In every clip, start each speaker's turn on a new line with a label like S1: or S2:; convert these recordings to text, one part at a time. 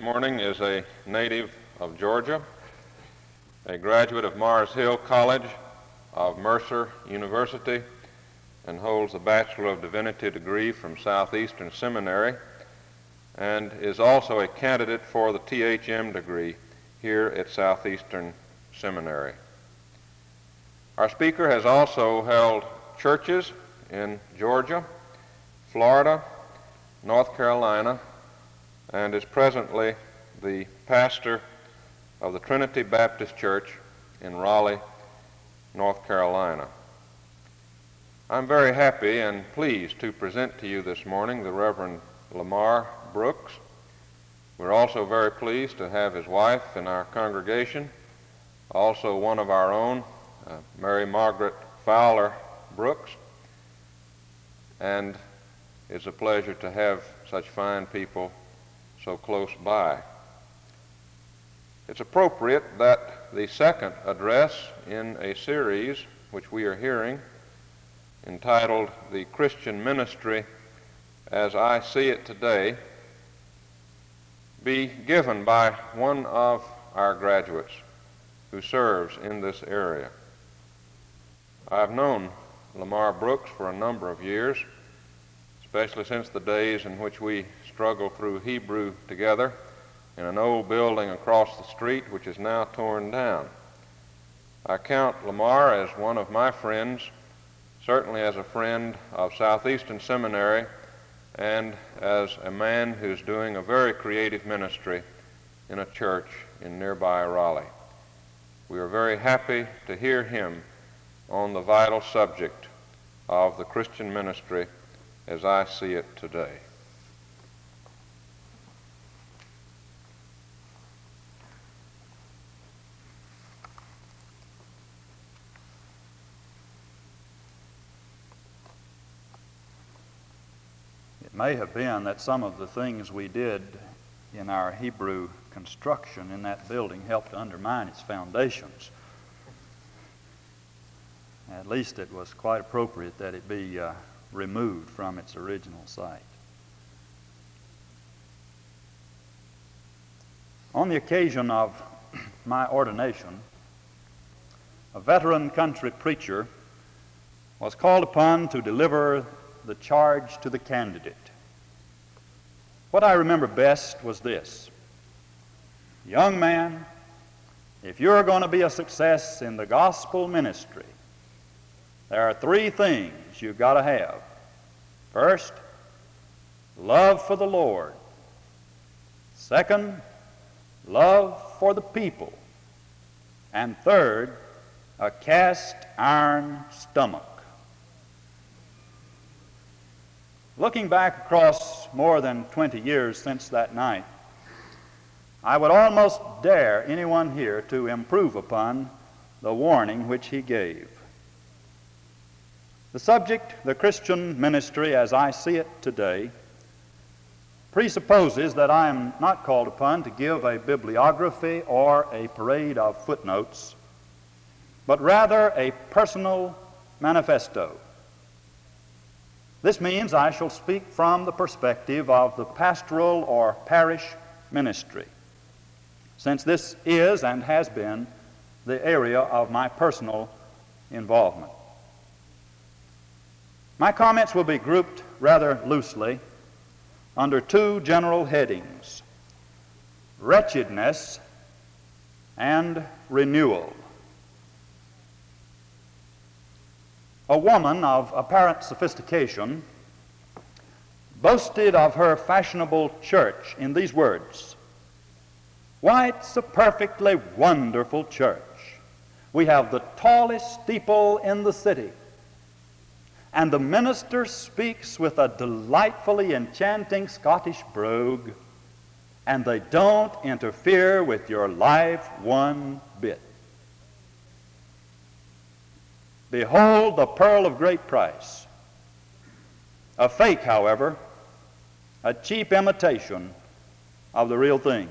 S1: morning is a native of Georgia, a graduate of Mars Hill College of Mercer University, and holds a Bachelor of Divinity degree from Southeastern Seminary, and is also a candidate for the THM degree here at Southeastern Seminary. Our speaker has also held churches in Georgia, Florida, North Carolina, and is presently the pastor of the Trinity Baptist Church in Raleigh, North Carolina. I'm very happy and pleased to present to you this morning the Reverend Lamar Brooks. We're also very pleased to have his wife in our congregation, also one of our own, Mary Margaret Fowler Brooks, and it's a pleasure to have such fine people so close by. It's appropriate that the second address in a series which we are hearing, entitled The Christian Ministry as I See It Today, be given by one of our graduates who serves in this area. I've known Lamar Brooks for a number of years, especially since the days in which we struggled through Hebrew together in an old building across the street which is now torn down. I count Lamar as one of my friends, certainly as a friend of Southeastern Seminary, and as a man who's doing a very creative ministry in a church in nearby Raleigh. We are very happy to hear him on the vital subject of the Christian ministry as I see it today.
S2: It may have been that some of the things we did in our Hebrew construction in that building helped to undermine its foundations. At least it was quite appropriate that it be removed from its original site. On the occasion of my ordination, a veteran country preacher was called upon to deliver the charge to the candidate. What I remember best was this: young man, if you're going to be a success in the gospel ministry, there are three things you've got to have. First, love for the Lord. Second, love for the people. And third, a cast iron stomach. Looking back across more than 20 years since that night, I would almost dare anyone here to improve upon the warning which he gave. The subject, the Christian ministry as I see it today, presupposes that I am not called upon to give a bibliography or a parade of footnotes, but rather a personal manifesto. This means I shall speak from the perspective of the pastoral or parish ministry, since this is and has been the area of my personal involvement. My comments will be grouped rather loosely under two general headings: wretchedness and renewal. A woman of apparent sophistication boasted of her fashionable church in these words: "Why, it's a perfectly wonderful church. We have the tallest steeple in the city, and the minister speaks with a delightfully enchanting Scottish brogue, and they don't interfere with your life one bit. Behold the pearl of great price, a fake, however, a cheap imitation of the real thing."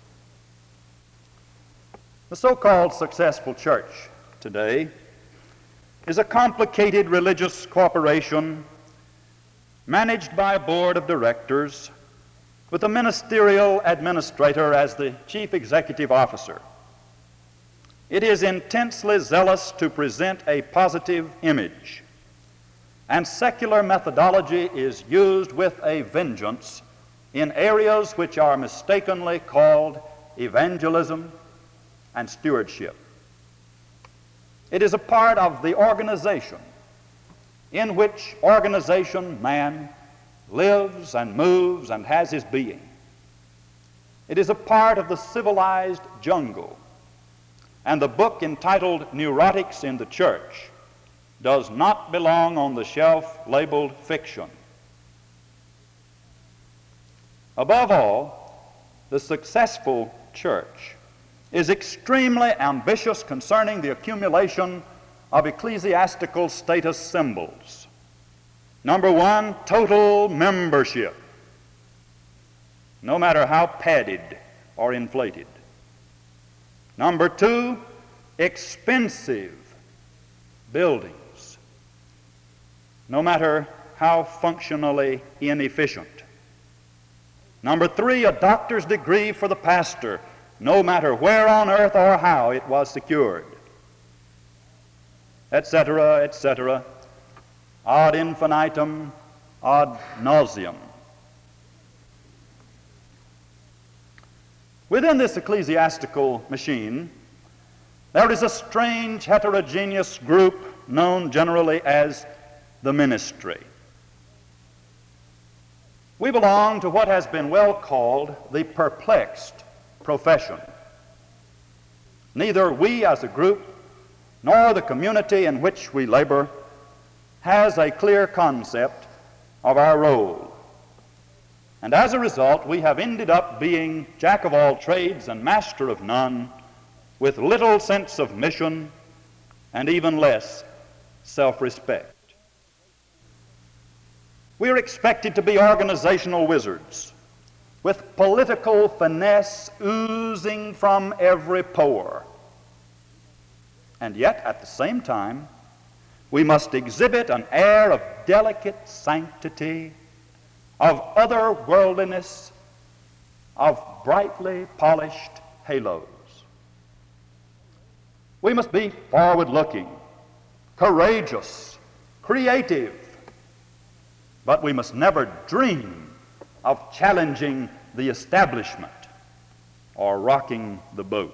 S2: The so-called successful church today is a complicated religious corporation managed by a board of directors with the ministerial administrator as the chief executive officer. It is intensely zealous to present a positive image, and secular methodology is used with a vengeance in areas which are mistakenly called evangelism and stewardship. It is a part of the organization in which organization man lives and moves and has his being. It is a part of the civilized jungle, and the book entitled Neurotics in the Church does not belong on the shelf labeled fiction. Above all, the successful church is extremely ambitious concerning the accumulation of ecclesiastical status symbols. Number one, total membership, no matter how padded or inflated. Number two, expensive buildings, no matter how functionally inefficient. Number three, a doctor's degree for the pastor, no matter where on earth or how it was secured, etc., etc., ad infinitum, ad nauseam. Within this ecclesiastical machine, there is a strange heterogeneous group known generally as the ministry. We belong to what has been well called the perplexed profession. Neither we as a group nor the community in which we labor has a clear concept of our role. And as a result, we have ended up being jack of all trades and master of none, with little sense of mission and even less self-respect. We are expected to be organizational wizards, with political finesse oozing from every pore. And yet, at the same time, we must exhibit an air of delicate sanctity, of otherworldliness, of brightly polished halos. We must be forward-looking, courageous, creative, but we must never dream of challenging the establishment or rocking the boat.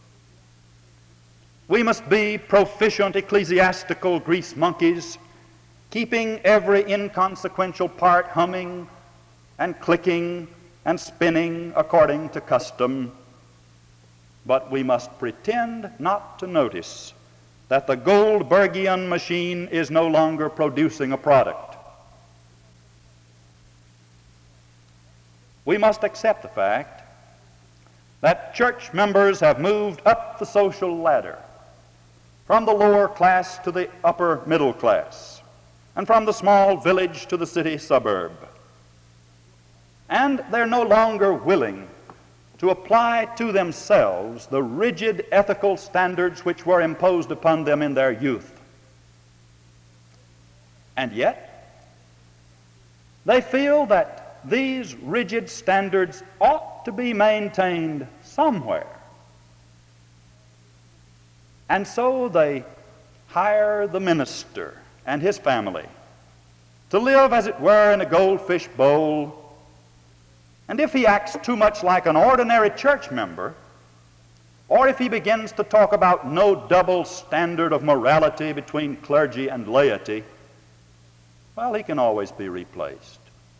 S2: We must be proficient ecclesiastical grease monkeys, keeping every inconsequential part humming and clicking and spinning according to custom. But we must pretend not to notice that the Goldbergian machine is no longer producing a product. We must accept the fact that church members have moved up the social ladder, from the lower class to the upper middle class, and from the small village to the city suburb. And they're no longer willing to apply to themselves the rigid ethical standards which were imposed upon them in their youth. And yet, they feel that these rigid standards ought to be maintained somewhere. And so they hire the minister and his family to live, as it were, in a goldfish bowl. And if he acts too much like an ordinary church member, or if he begins to talk about no double standard of morality between clergy and laity, well, he can always be replaced.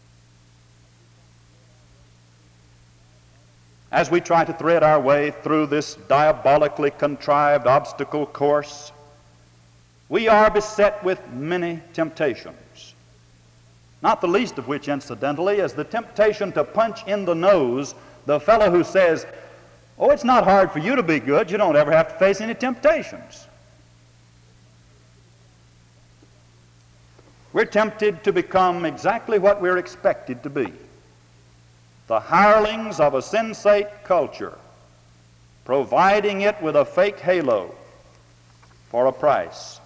S2: As we try to thread our way through this diabolically contrived obstacle course, we are beset with many temptations, not the least of which, incidentally, is the temptation to punch in the nose the fellow who says, "Oh, it's not hard for you to be good. You don't ever have to face any temptations." We're tempted to become exactly what we're expected to be: the hirelings of a sensate culture, providing it with a fake halo for a price.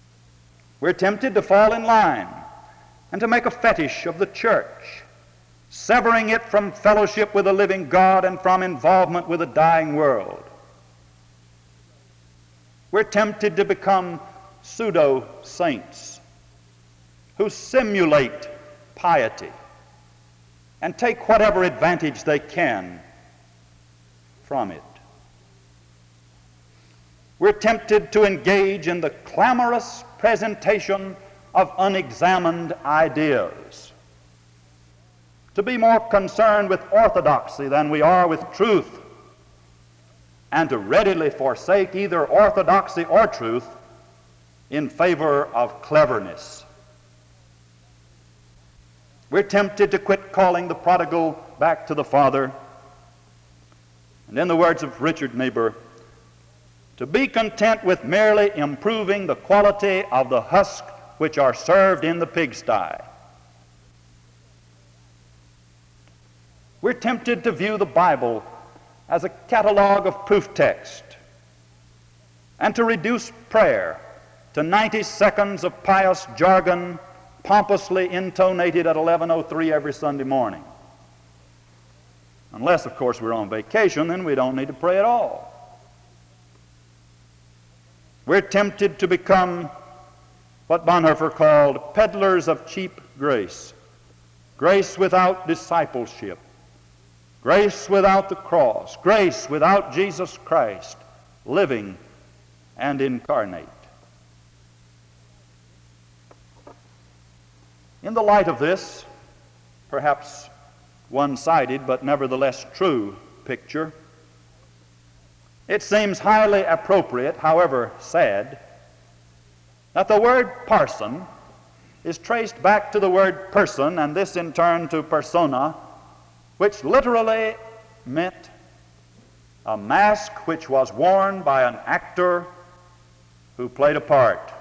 S2: We're tempted to fall in line and to make a fetish of the church, severing it from fellowship with the living God and from involvement with a dying world. We're tempted to become pseudo-saints who simulate piety and take whatever advantage they can from it. We're tempted to engage in the clamorous presentation of unexamined ideas, to be more concerned with orthodoxy than we are with truth, and to readily forsake either orthodoxy or truth in favor of cleverness. We're tempted to quit calling the prodigal back to the Father, and in the words of Richard Niebuhr, to be content with merely improving the quality of the husk which are served in the pigsty. We're tempted to view the Bible as a catalog of proof text and to reduce prayer to 90 seconds of pious jargon pompously intonated at 11:03 every Sunday morning. Unless, of course, we're on vacation, then we don't need to pray at all. We're tempted to become what Bonhoeffer called peddlers of cheap grace, grace without discipleship, grace without the cross, grace without Jesus Christ, living and incarnate. In the light of this, perhaps one-sided but nevertheless true picture, it seems highly appropriate, however sad, that the word parson is traced back to the word person, and this in turn to persona, which literally meant a mask which was worn by an actor who played a part.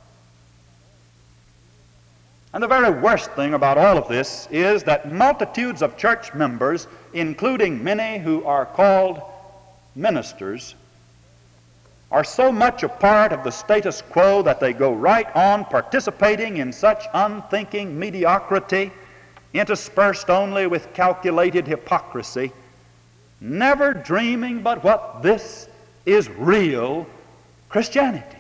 S2: And the very worst thing about all of this is that multitudes of church members, including many who are called ministers, are so much a part of the status quo that they go right on participating in such unthinking mediocrity, interspersed only with calculated hypocrisy, never dreaming but what this is real Christianity.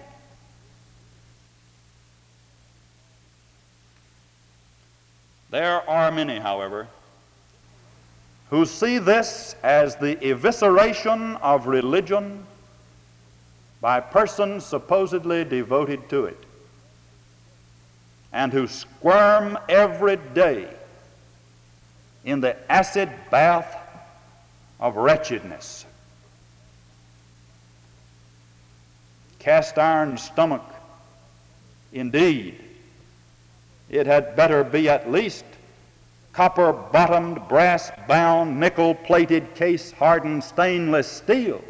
S2: There are many, however, who see this as the evisceration of religion by persons supposedly devoted to it, and who squirm every day in the acid bath of wretchedness. Cast iron stomach, indeed. It had better be at least copper-bottomed, brass-bound, nickel-plated, case-hardened stainless steel.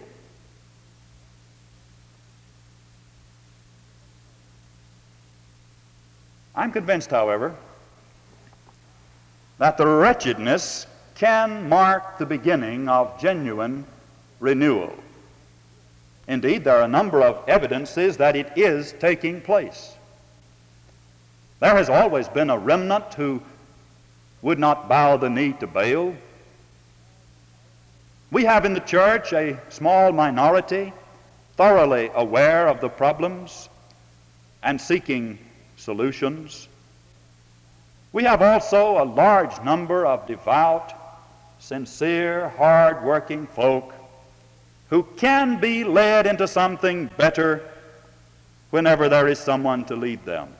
S2: I'm convinced, however, that the wretchedness can mark the beginning of genuine renewal. Indeed, there are a number of evidences that it is taking place. There has always been a remnant who would not bow the knee to Baal. We have in the church a small minority thoroughly aware of the problems and seeking solutions. We have also a large number of devout, sincere, hard-working folk who can be led into something better whenever there is someone to lead them.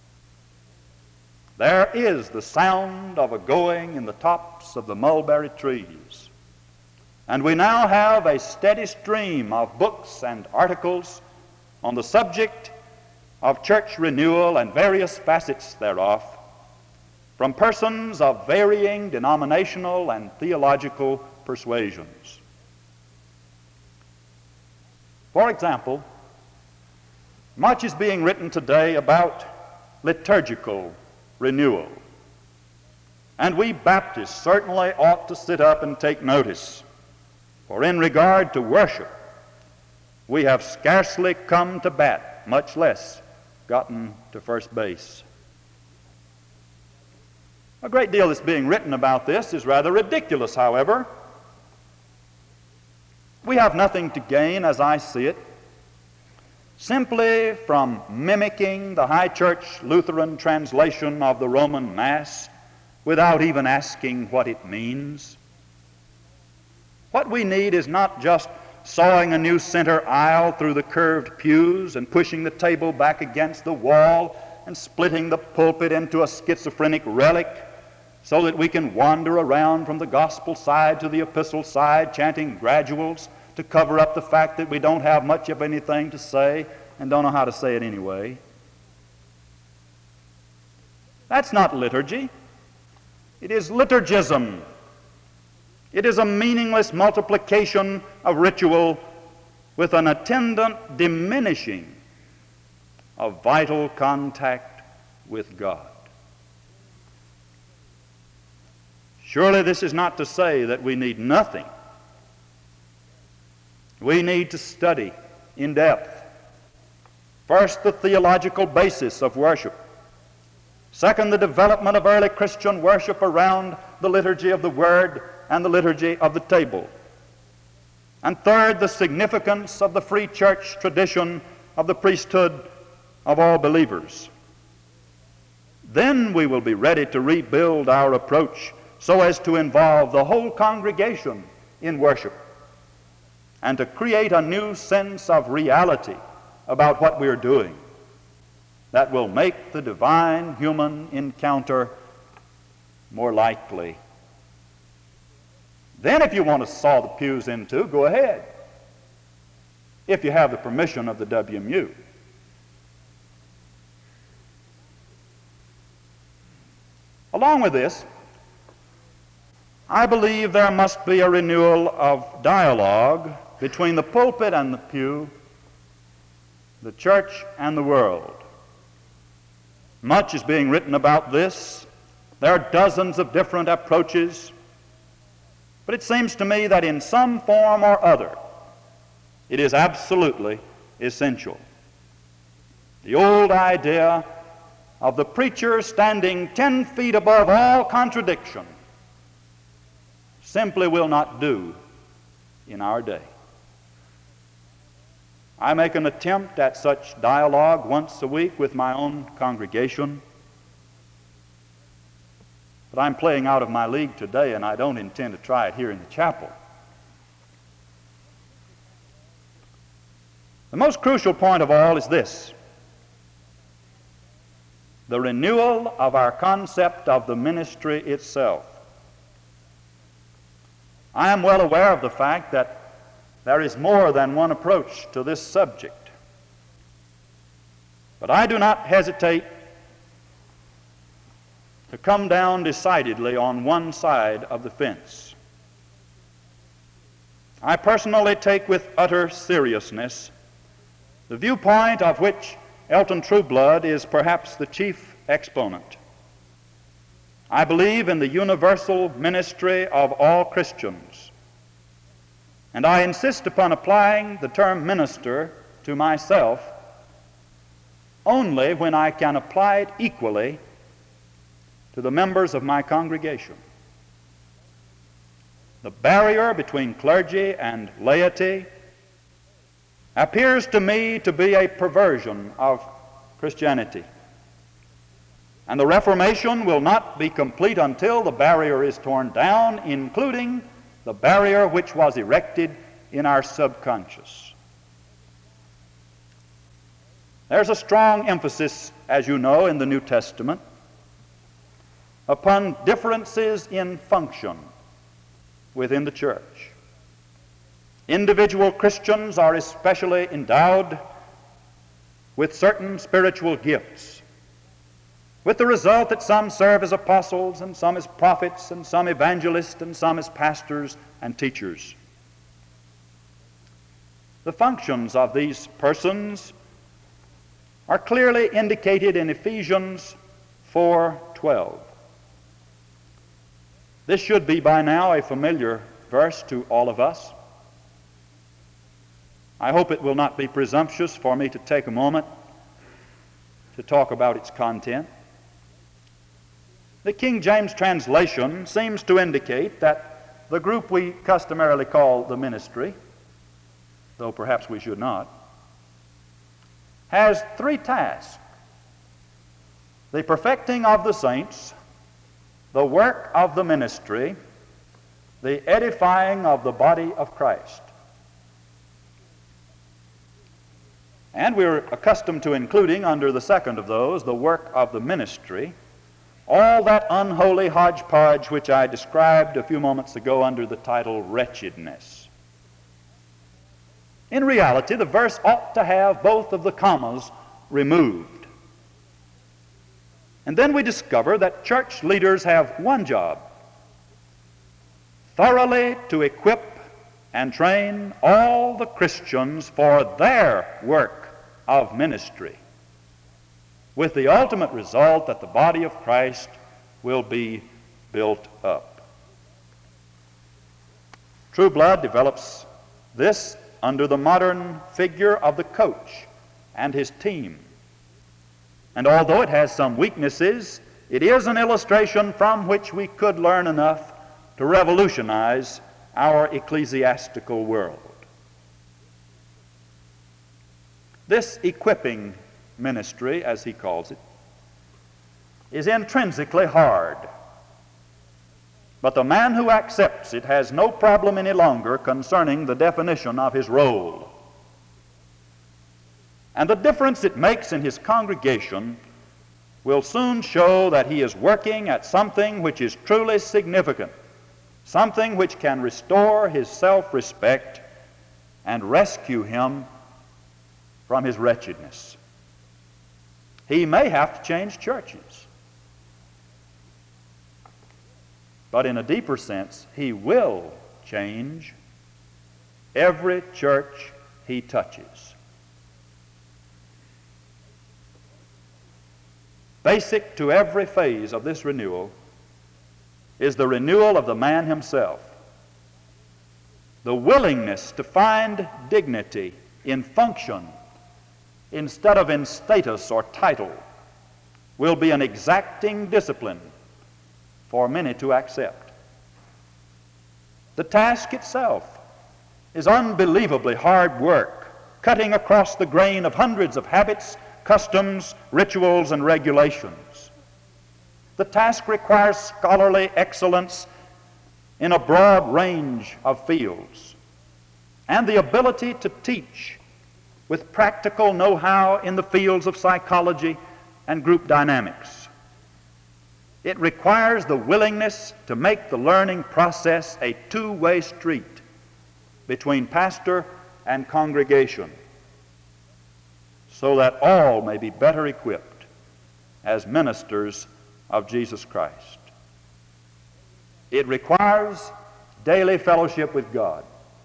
S2: There is the sound of a going in the tops of the mulberry trees. And we now have a steady stream of books and articles on the subject of church renewal and various facets thereof from persons of varying denominational and theological persuasions. For example, much is being written today about liturgical renewal. And we Baptists certainly ought to sit up and take notice, for in regard to worship, we have scarcely come to bat, much less gotten to first base. A great deal that's being written about this is rather ridiculous, however. We have nothing to gain, as I see it, simply from mimicking the High Church Lutheran translation of the Roman Mass without even asking what it means. What we need is not just sawing a new center aisle through the curved pews and pushing the table back against the wall and splitting the pulpit into a schizophrenic relic so that we can wander around from the gospel side to the epistle side chanting graduals to cover up the fact that we don't have much of anything to say and don't know how to say it anyway. That's not liturgy. It is liturgism. It is a meaningless multiplication of ritual with an attendant diminishing of vital contact with God. Surely this is not to say that we need nothing. We need to study in depth. First, the theological basis of worship. Second, the development of early Christian worship around the liturgy of the Word and the liturgy of the table. And third, the significance of the free church tradition of the priesthood of all believers. Then we will be ready to rebuild our approach so as to involve the whole congregation in worship and to create a new sense of reality about what we are doing that will make the divine-human encounter more likely. Then if you want to saw the pews in two, go ahead, if you have the permission of the WMU. Along with this, I believe there must be a renewal of dialogue between the pulpit and the pew, the church and the world. Much is being written about this. There are dozens of different approaches. But it seems to me that in some form or other, it is absolutely essential. The old idea of the preacher standing 10 feet above all contradiction simply will not do in our day. I make an attempt at such dialogue once a week with my own congregation, but I'm playing out of my league today, and I don't intend to try it here in the chapel. The most crucial point of all is this: the renewal of our concept of the ministry itself. I am well aware of the fact that there is more than one approach to this subject, but I do not hesitate to come down decidedly on one side of the fence. I personally take with utter seriousness the viewpoint of which Elton Trueblood is perhaps the chief exponent. I believe in the universal ministry of all Christians, and I insist upon applying the term minister to myself only when I can apply it equally to the members of my congregation. The barrier between clergy and laity appears to me to be a perversion of Christianity. And the Reformation will not be complete until the barrier is torn down, including the barrier which was erected in our subconscious. There's a strong emphasis, as you know, in the New Testament upon differences in function within the church. Individual Christians are especially endowed with certain spiritual gifts, with the result that some serve as apostles, and some as prophets, and some evangelists, and some as pastors and teachers. The functions of these persons are clearly indicated in Ephesians 4:12. This should be by now a familiar verse to all of us. I hope it will not be presumptuous for me to take a moment to talk about its content. The King James translation seems to indicate that the group we customarily call the ministry, though perhaps we should not, has three tasks: the perfecting of the saints, the work of the ministry, the edifying of the body of Christ. And we're accustomed to including under the second of those, the work of the ministry, all that unholy hodgepodge which I described a few moments ago under the title wretchedness. In reality, the verse ought to have both of the commas removed. And then we discover that church leaders have one job: thoroughly to equip and train all the Christians for their work of ministry, with the ultimate result that the body of Christ will be built up. True Blood develops this under the modern figure of the coach and his team. And although it has some weaknesses, it is an illustration from which we could learn enough to revolutionize our ecclesiastical world. This equipping ministry, as he calls it, is intrinsically hard. But the man who accepts it has no problem any longer concerning the definition of his role. And the difference it makes in his congregation will soon show that he is working at something which is truly significant, something which can restore his self-respect and rescue him from his wretchedness. He may have to change churches, but in a deeper sense, he will change every church he touches. Basic to every phase of this renewal is the renewal of the man himself. The willingness to find dignity in function instead of in status or title will be an exacting discipline for many to accept. The task itself is unbelievably hard work, cutting across the grain of hundreds of habits, customs, rituals, and regulations. The task requires scholarly excellence in a broad range of fields and the ability to teach with practical know-how in the fields of psychology and group dynamics. It requires the willingness to make the learning process a two-way street between pastor and congregation, so that all may be better equipped as ministers of Jesus Christ. It requires daily fellowship with God.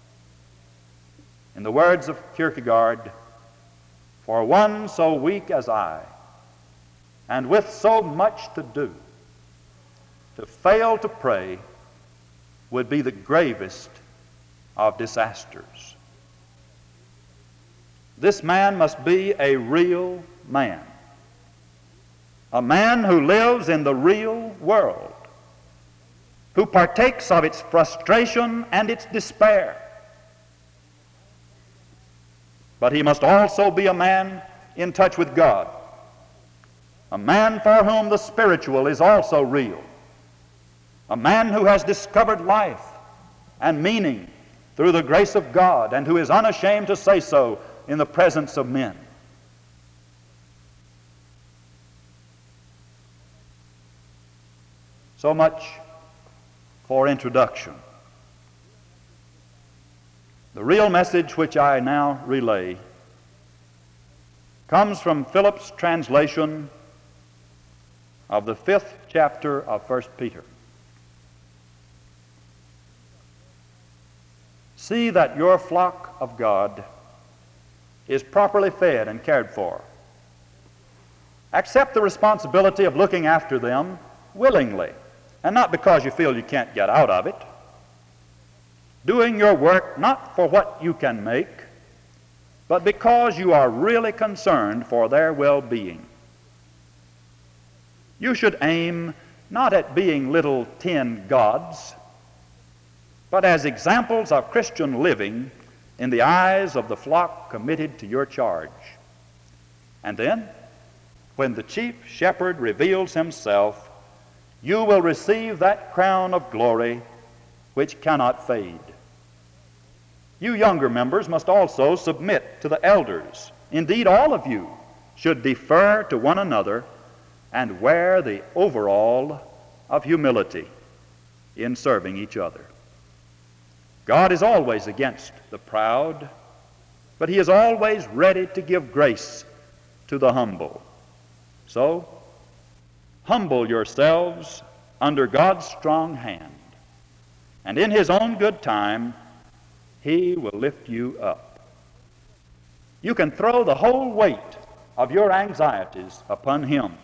S2: In the words of Kierkegaard, "For one so weak as I, and with so much to do, to fail to pray would be the gravest of disasters." This man must be a real man, a man who lives in the real world, who partakes of its frustration and its despair. But he must also be a man in touch with God, a man for whom the spiritual is also real, a man who has discovered life and meaning through the grace of God and who is unashamed to say so in the presence of men. So much for introduction. The real message which I now relay comes from Phillips' translation of the 5th chapter of 1 Peter. See that your flock of God is properly fed and cared for. Accept the responsibility of looking after them willingly, and not because you feel you can't get out of it. Doing your work not for what you can make, but because you are really concerned for their well-being. You should aim not at being little tin gods, but as examples of Christian living in the eyes of the flock committed to your charge. And then, when the chief shepherd reveals himself, you will receive that crown of glory which cannot fade. You younger members must also submit to the elders. Indeed, all of you should defer to one another and wear the overall of humility in serving each other. God is always against the proud, but he is always ready to give grace to the humble. So, humble yourselves under God's strong hand, and in his own good time, he will lift you up. You can throw the whole weight of your anxieties upon him,